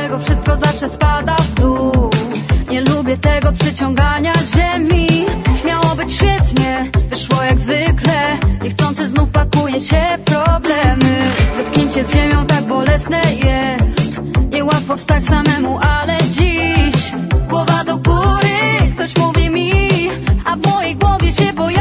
dlatego wszystko zawsze spada w dół. Nie lubię tego przyciągania ziemi. Miało być świetnie, wyszło jak zwykle. Niechcący znów pakuje się w problemy. Zetknięcie z ziemią tak bolesne jest. Niełatwo wstać samemu, ale dziś głowa do góry, ktoś mówi mi, a w mojej głowie się boję.